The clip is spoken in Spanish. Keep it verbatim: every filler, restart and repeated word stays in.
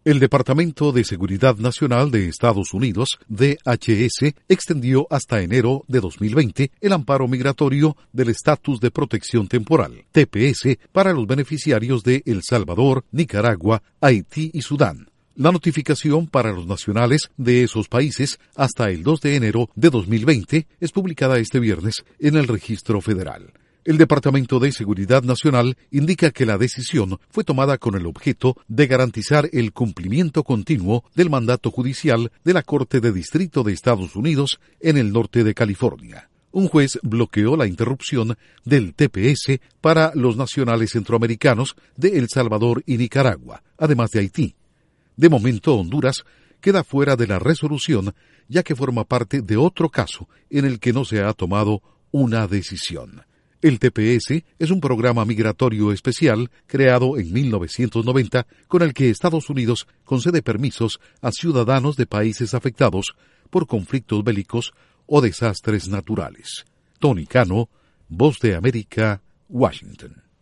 El Departamento de Seguridad Nacional de Estados Unidos, D H S, extendió hasta enero de dos mil veinte el amparo migratorio del Estatus de Protección Temporal, T P S, para los beneficiarios de El Salvador, Nicaragua, Haití y Sudán. La notificación para los nacionales de esos países hasta el dos de enero de dos mil veinte es publicada este viernes en el Registro Federal. El Departamento de Seguridad Nacional indica que la decisión fue tomada con el objeto de garantizar el cumplimiento continuo del mandato judicial de la Corte de Distrito de Estados Unidos en el norte de California. Un juez bloqueó la interrupción del T P S para los nacionales centroamericanos de El Salvador y Nicaragua, además de Haití. De momento, Honduras queda fuera de la resolución, ya que forma parte de otro caso en el que no se ha tomado una decisión. El T P S es un programa migratorio especial creado en mil novecientos noventa con el que Estados Unidos concede permisos a ciudadanos de países afectados por conflictos bélicos o desastres naturales. Tony Cano, Voz de América, Washington.